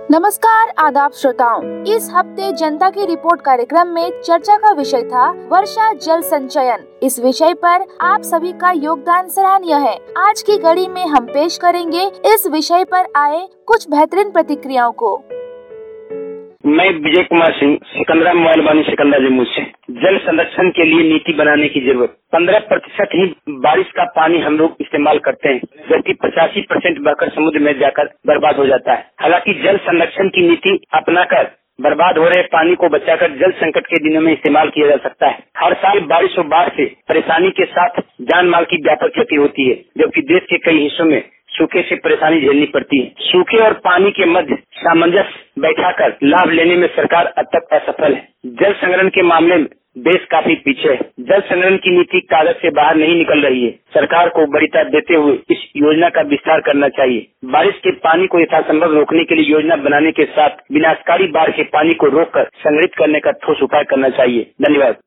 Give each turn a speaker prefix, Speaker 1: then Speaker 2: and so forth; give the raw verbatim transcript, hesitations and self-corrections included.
Speaker 1: नमस्कार आदाब श्रोताओं, इस हफ्ते जनता की रिपोर्ट कार्यक्रम में चर्चा का विषय था वर्षा जल संचयन। इस विषय पर आप सभी का योगदान सराहनीय है। आज की कड़ी में हम पेश करेंगे इस विषय पर आए कुछ बेहतरीन प्रतिक्रियाओं को।
Speaker 2: मैं विजय कुमार सिंह, सिकंदरा मोबाइल वानी सिकंदरा जम्मू से। जल संरक्षण के लिए नीति बनाने की जरूरत। पंद्रह प्रतिशत ही बारिश का पानी हम लोग इस्तेमाल करते हैं, जबकि पचासी परसेंट बहकर समुद्र में जाकर बर्बाद हो जाता है। हालांकि जल संरक्षण की नीति अपनाकर बर्बाद हो रहे पानी को बचाकर जल संकट के दिनों में इस्तेमाल किया जा सकता है। हर साल बारिश और बाढ़ से परेशानी के साथ जान माल की व्यापक क्षति होती है, जबकि देश के कई हिस्सों में सूखे से परेशानी झेलनी पड़ती है। सूखे और पानी के मध्य सामंजस्य बैठाकर लाभ लेने में सरकार अब तक असफल है। जल संग्रहण के मामले में देश काफी पीछे है। जल संग्रहण की नीति कागज से बाहर नहीं निकल रही है। सरकार को वरीयता देते हुए इस योजना का विस्तार करना चाहिए। बारिश के पानी को यथासंभव रोकने के लिए योजना बनाने के साथ विनाशकारी बाढ़ के पानी को रोककर संग्रहित करने का ठोस उपाय करना चाहिए। धन्यवाद।